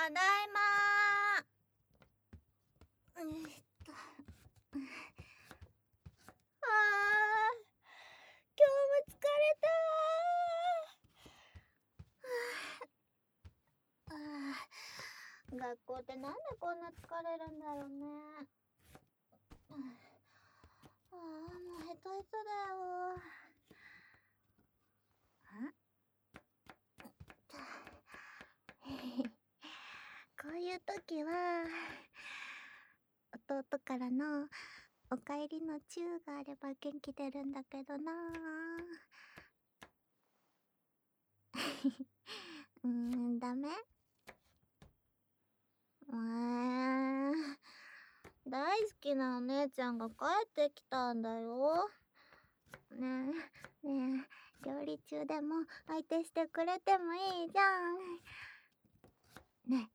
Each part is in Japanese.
ただいまー。あー、今日も疲れたー。学校ってなんでこんな疲れるんだろうね。もうヘトヘトだよ。こういう時は弟からのおかえりのチューがあれば元気出るんだけどなダメ？大好きなお姉ちゃんが帰ってきたんだよ。ねえ、料理中でも相手してくれてもいいじゃん。ね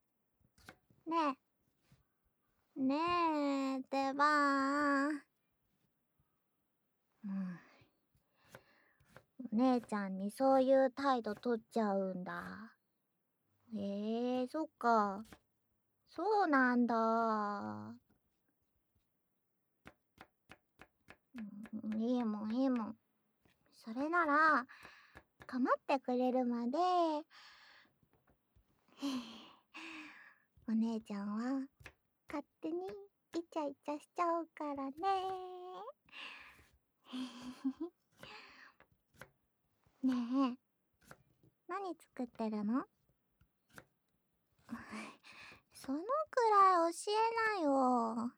えってばお姉ちゃんにそういう態度取っちゃうんだ。そっか。そうなんだ。いいもん。それなら、構ってくれるまで、お姉ちゃんは勝手にイチャイチャしちゃうからね。ねえ、何作ってるの？そのくらい教えなよ。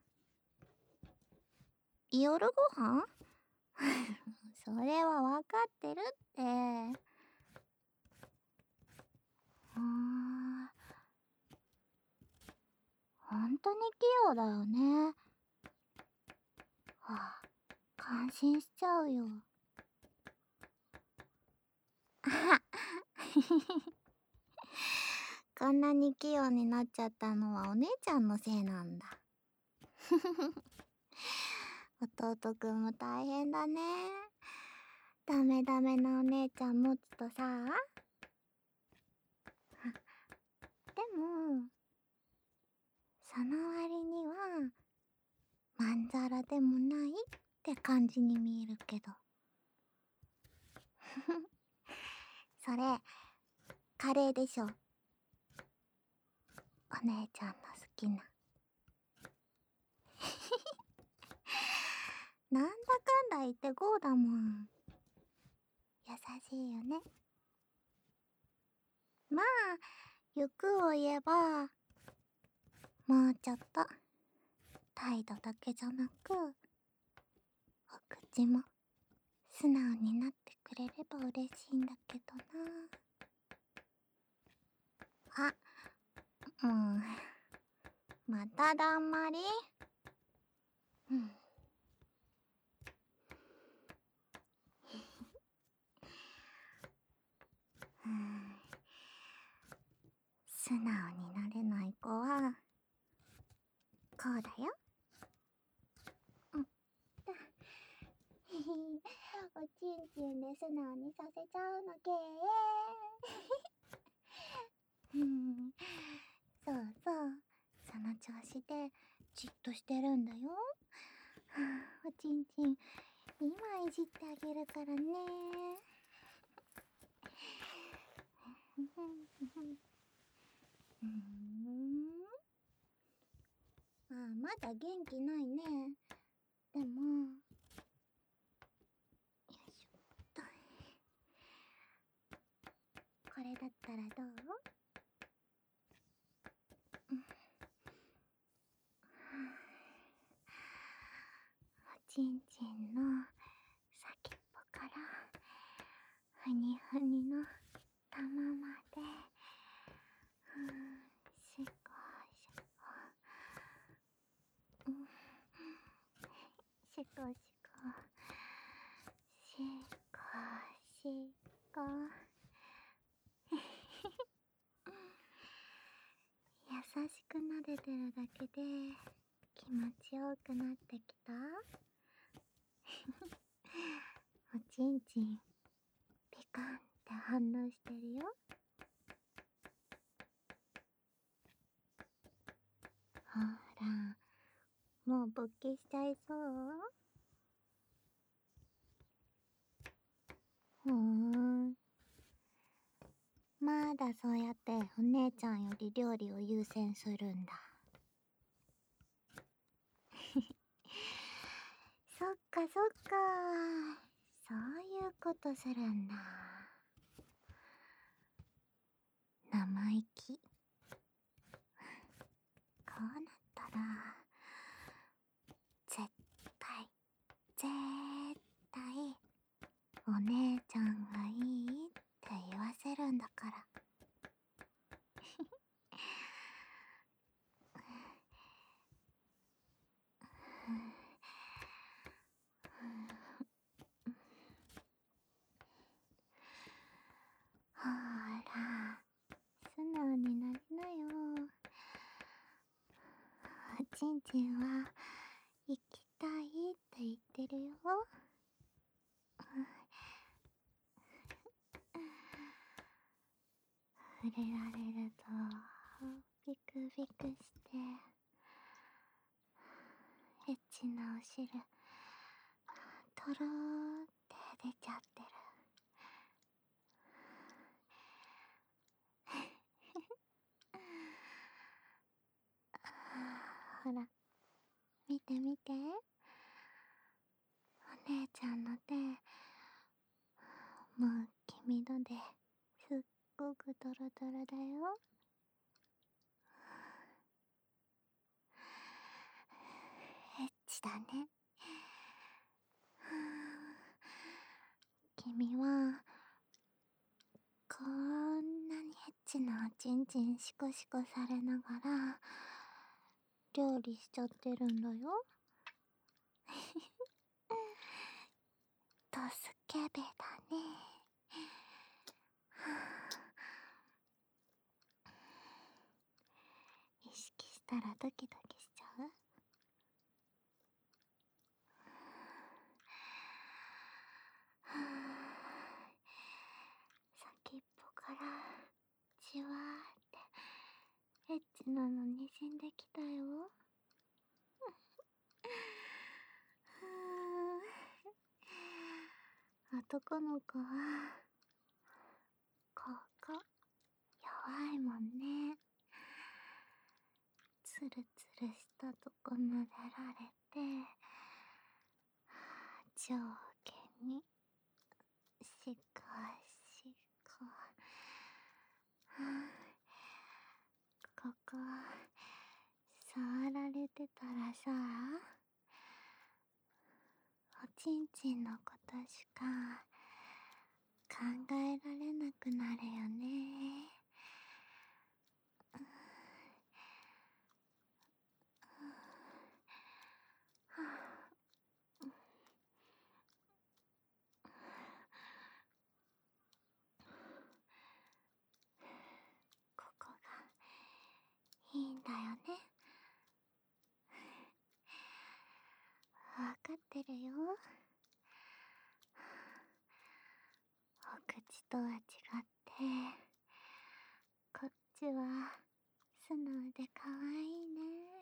夜ご飯？それはわかってるって。本当に器用だよね。感心しちゃうよ。こんなに器用になっちゃったのはお姉ちゃんのせいなんだ。弟くんも大変だね。ダメなお姉ちゃん持つとさ。でも、その割には、まんざらでもないって感じに見えるけど。それ、カレーでしょ。お姉ちゃんの好きな。なんだかんだ言ってゴーだもん。優しいよね。まあ、欲を言えば、もうちょっと、態度だけじゃなく、お口も素直になってくれれば嬉しいんだけどな。まただんまり？素直になれない子は、こうだよ。おちんちんで素直にさせちゃうのけそう、その調子でじっとしてるんだよ。おちんちん、今いじってあげるからね。まだ元気ないね。でも、よいしょっと。これだったらどう？おちんちんの先っぽからふにふにの玉までしこしこしこしこ優しく撫でてるだけで気持ちよくなってきた？おちんちんピカンって反応してるよ。 もう勃起しちゃいそう？まだそうやってお姉ちゃんより料理を優先するんだ。そっかそっか。そういうことするんだ。生意気。こうなったら絶対絶対お姉ちゃんがいいって言わせるんだから。ほら、素直になりなよ。ちんちんは行きたいって言ってるよ。触れられるとビクビクしてエッチなお汁とろーって出ちゃってる。ほら、見て見て、お姉ちゃんの手、もう君のですっごくトロトロだよ。エッチだね。君はこんなにエッチなおちんちんシコシコされながら料理しちゃってるんだよ。ドスケベだね。意識したらドキドキしちゃう？先っぽからじわーってエッチなのにじんできたよ。男の子はここ弱いもんね。ツルツルしたとこ撫でられて上下にシコシコ。ここ触られてたらさ、おちんちんのことしか考えられなくなるよね。ここがいいんだよね。わかってるよ。お口とは違ってこっちは素直で可愛いね。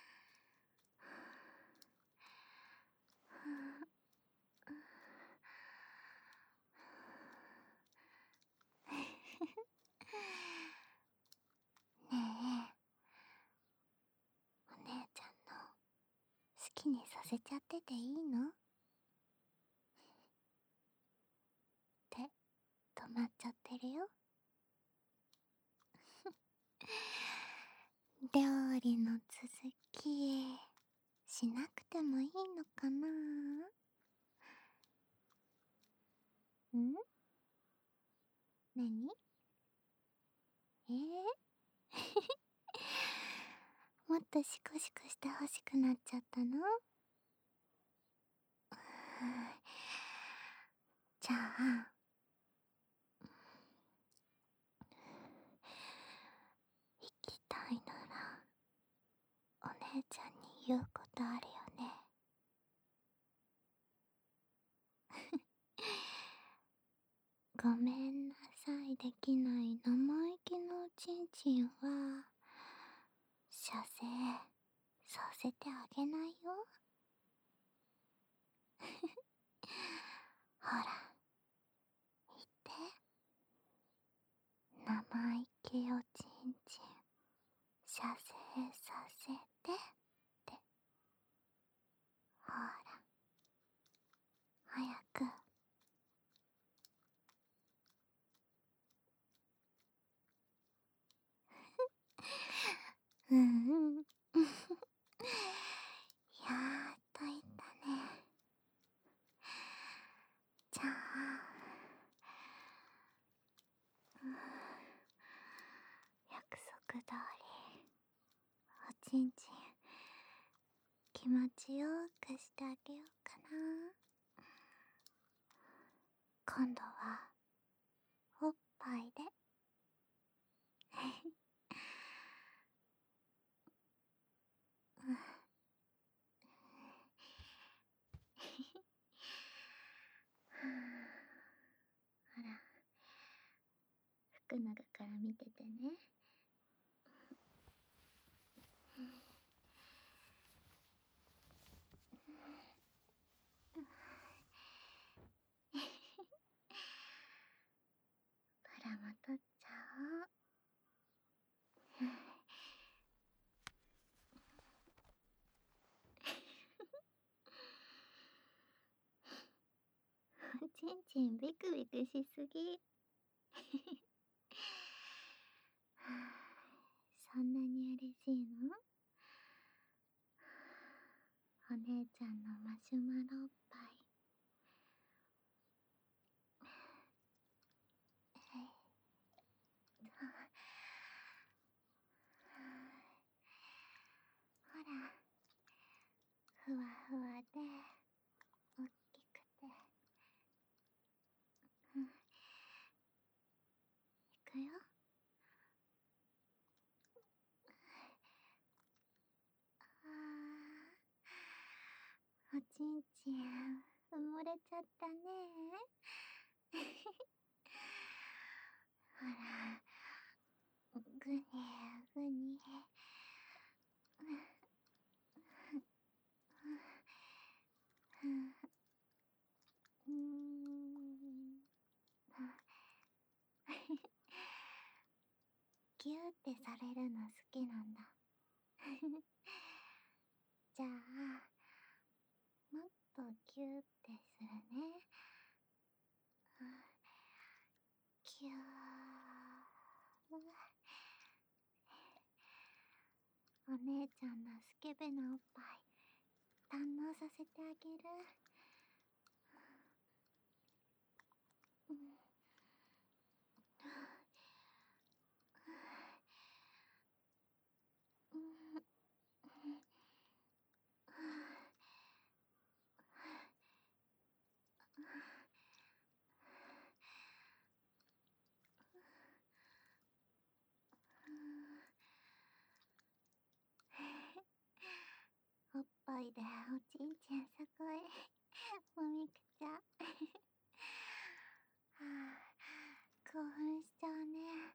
ねえ、お姉ちゃんの好きにさせちゃってていいの？手止まっちゃってるよ。料理の続きしなくてもいいのかな？何？もっとシコシコしてほしくなっちゃったの？じゃあ行きたいならお姉ちゃんに言うことあるよね。ごめんなさいできない生意気のおちんちんは射精させせてあげないよ。ほら、言って。生意気おちんちん、射精させてって。ほら、早く。うん。やっといったね。じゃあ、約束通りおちんちん気持ちよくしてあげようかな。今度はおっぱいで。ほら、服脱ぐから見ててね。ブラも取っちゃおう。おちんちんビクビクしすぎ。そんなに嬉しいの？お姉ちゃんのマシュマロおっぱい。ほら、ふわふわでおっきくて。いくよ。おちんちん埋もれちゃったね。ほら、ぐにぐに。うん。ギューってされるの好きなんだ。じゃあ、もっとギューってするね。ギュー。お姉ちゃんのスケベなおっぱい堪能させてあげる。うん。おっぱいでおちんちんすごいもみくちゃ。はあ、興奮しちゃうね。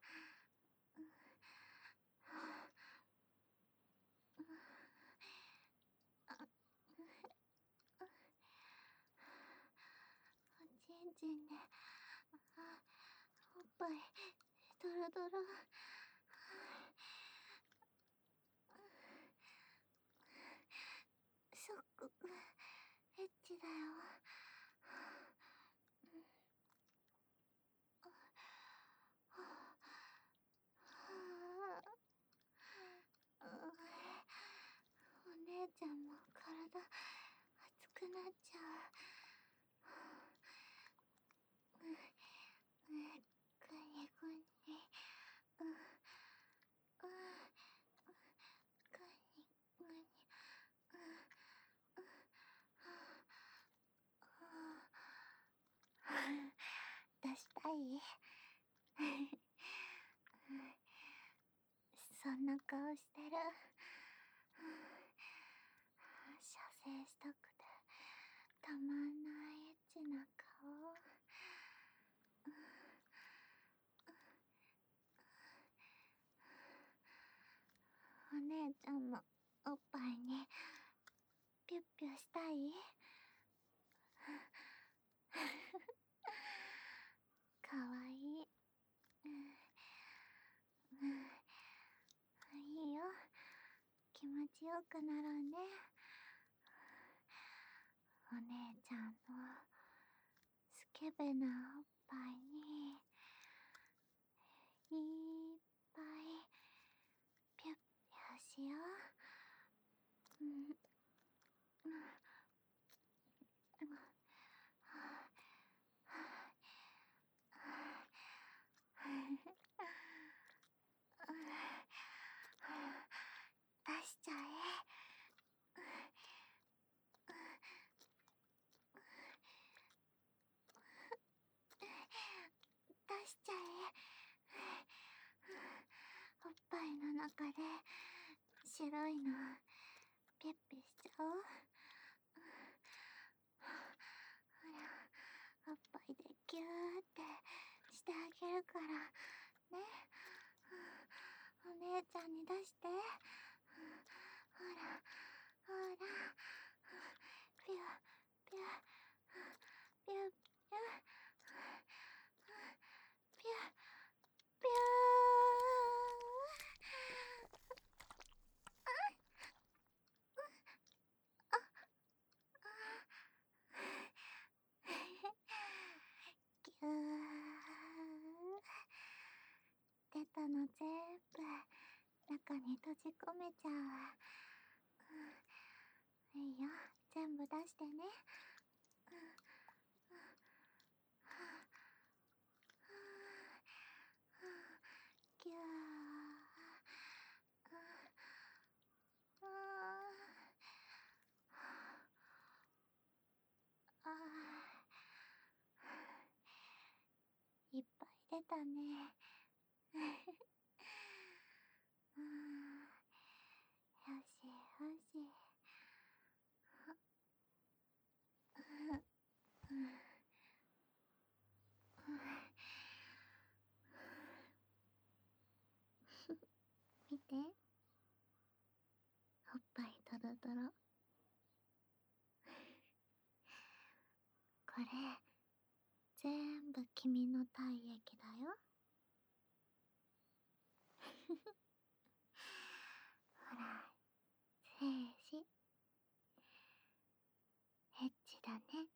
おちんちんで、おっぱいドロドロ。すっごくエッチだよ。お姉ちゃんも体熱くなっちゃう。ぐにぐに。ぐにぐに。出したい？そんな顔してる。射精したくてたまんないエッチな顔。お姉ちゃんのおっぱいにピュッピュしたい？かわいい。いいよ。気持ちよくなろうね。お姉ちゃんのスケベなおっぱいにいっぱいピュッピュしよう。出しちゃえ。出しちゃえ。おっぱいの中で白いのピュッピュしちゃおう。ほら、おっぱいでギューってしてあげるからね。お姉ちゃんに出して。ほらほら、ピュピュピュピュピュピュぎゅー。出たの全部中に閉じ込めちゃう。いいよ、全部出してね。ぎゅー。いっぱい出たね。よしよし。見て、おっぱいトロトロ。これ全部君の体液だよ。ほら、静止。エッチだね。